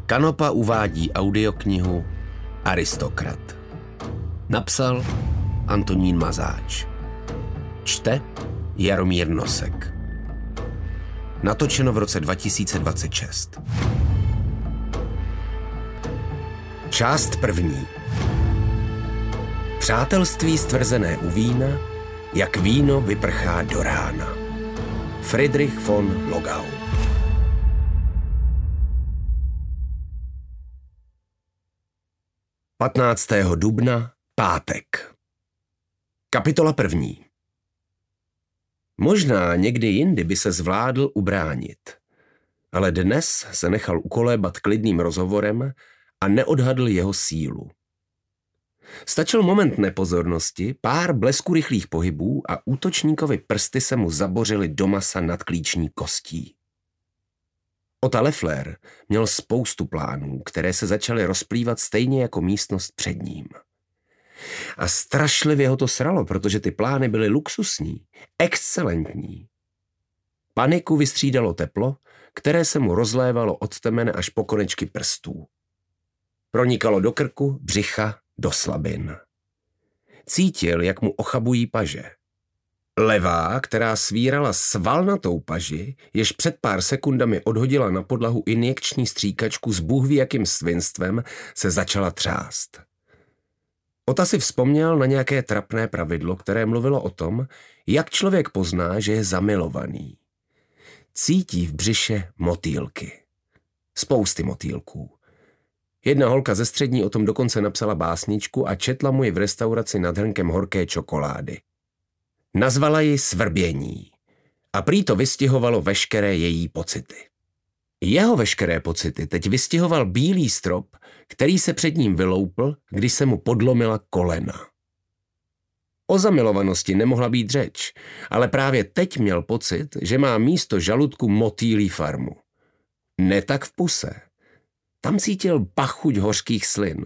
Kanopa uvádí audioknihu Aristokrat. Napsal Antonín Mazáč. Čte Jaromír Nosek. Natočeno v roce 2026. Část první. Přátelství stvrzené u vína, jak víno vyprchá do rána. Friedrich von Logau. Patnáctého dubna, pátek. Kapitola první. Možná někdy jindy by se zvládl ubránit, ale dnes se nechal ukolébat klidným rozhovorem a neodhadl jeho sílu. Stačil moment nepozornosti, pár blesku rychlých pohybů a útočníkovi prsty se mu zabořily do masa nad klíční kostí. Ota Leffler měl spoustu plánů, které se začaly rozplývat stejně jako místnost před ním. A strašlivě ho to sralo, protože ty plány byly luxusní, excelentní. Paniku vystřídalo teplo, které se mu rozlévalo od temene až po konečky prstů. Pronikalo do krku, břicha, do slabin. Cítil, jak mu ochabují paže. Levá, která svírala svalnatou paži, jež před pár sekundami odhodila na podlahu injekční stříkačku s bůhví jakým svinstvem, se začala třást. Ota si vzpomněl na nějaké trapné pravidlo, které mluvilo o tom, jak člověk pozná, že je zamilovaný. Cítí v břiše motýlky. Spousty motýlků. Jedna holka ze střední o tom dokonce napsala básničku a četla mu ji v restauraci nad hrnkem horké čokolády. Nazvala ji Svrbění a prý to vystihovalo veškeré její pocity. Jeho veškeré pocity teď vystihoval bílý strop, který se před ním vyloupl, když se mu podlomila kolena. O zamilovanosti nemohla být řeč, ale právě teď měl pocit, že má místo žaludku motýlí farmu. Ne tak v puse. Tam cítil pachuť hořkých slin.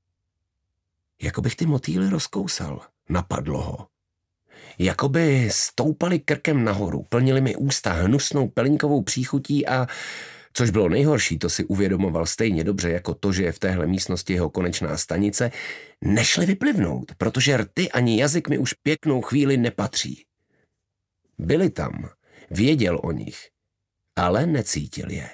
Jako bych ty motýly rozkousal, napadlo ho. Jakoby stoupali krkem nahoru, plnili mi ústa hnusnou pelinkovou příchutí a, což bylo nejhorší, to si uvědomoval stejně dobře jako to, že je v téhle místnosti jeho konečná stanice, nešli vyplivnout, protože rty ani jazyk mi už pěknou chvíli nepatří. Byli tam, věděl o nich, ale necítil je.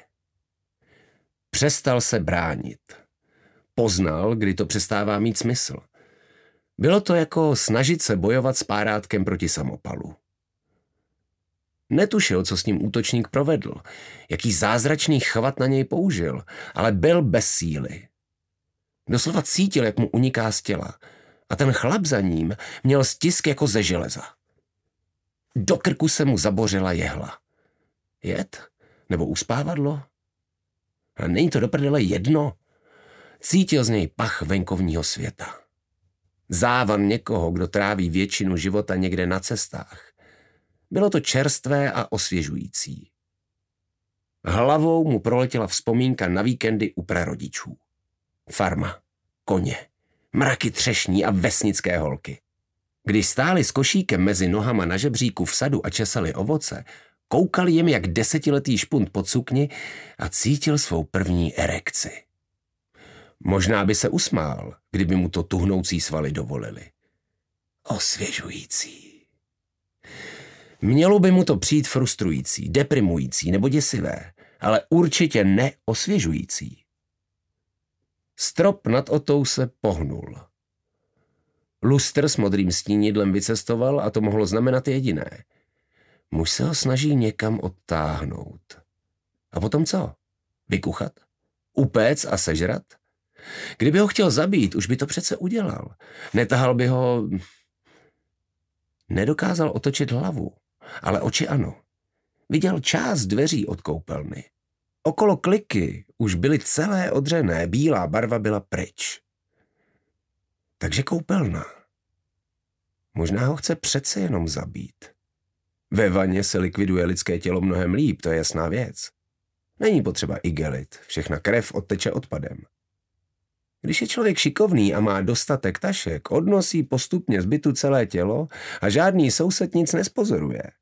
Přestal se bránit. Poznal, kdy to přestává mít smysl. Bylo to jako snažit se bojovat s párátkem proti samopalu. Netušil, co s ním útočník provedl, jaký zázračný chvat na něj použil, ale byl bez síly. Doslova cítil, jak mu uniká z těla a ten chlap za ním měl stisk jako ze železa. Do krku se mu zabořila jehla. Jed? Nebo uspávadlo? A není to do prdele jedno? Cítil z něj pach venkovního světa. Závan někoho, kdo tráví většinu života někde na cestách. Bylo to čerstvé a osvěžující. Hlavou mu proletěla vzpomínka na víkendy u prarodičů. Farma, koně, mraky třešní a vesnické holky. Když stáli s košíkem mezi nohama na žebříku v sadu a česali ovoce, koukal jim jak 10letý špunt pod sukni a cítil svou první erekci. Možná by se usmál, kdyby mu to tuhnoucí svaly dovolili. Osvěžující. Mělo by mu to přijít frustrující, deprimující nebo děsivé, ale určitě neosvěžující. Strop nad Otou se pohnul. Lustr s modrým stínidlem vycestoval a to mohlo znamenat jediné. Muž se ho snaží někam odtáhnout. A potom co? Vykuchat? Upéct a sežrat? Kdyby ho chtěl zabít, už by to přece udělal. Netahal by ho... Nedokázal otočit hlavu, ale oči ano. Viděl část dveří od koupelny. Okolo kliky už byly celé odřené, bílá barva byla pryč. Takže koupelna. Možná ho chce přece jenom zabít. Ve vaně se likviduje lidské tělo mnohem líp, to je jasná věc. Není potřeba igelit, všechna krev odteče odpadem. Když je člověk šikovný a má dostatek tašek, odnosí postupně z bytu celé tělo a žádný soused nic nespozoruje.